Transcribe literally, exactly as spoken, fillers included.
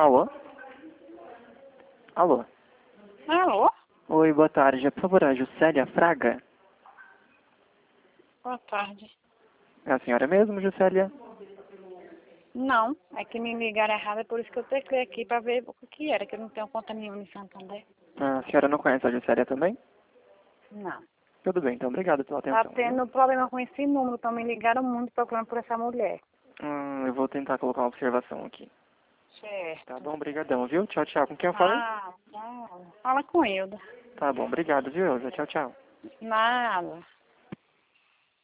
Alô? Alô? Alô? Oi, boa tarde. Por favor, a Juscelia Fraga? Boa tarde. É a senhora mesmo, Juscelia? Não, é que me ligaram errado, é por isso que eu teclei aqui pra ver o que era, que eu não tenho conta nenhuma em Santander. Ah, a senhora não conhece a Juscelia também? Não. Tudo bem, então obrigado pela Tá atenção. tendo problema com esse número, então me ligaram muito procurando por essa mulher. Hum, eu vou tentar colocar uma observação aqui. Certo. Tá bom, brigadão, viu? Tchau, tchau. Com quem eu falei? Ah, não. Fala com Hilda. Tá bom, obrigado, viu, Elza? Tchau, tchau. Nada.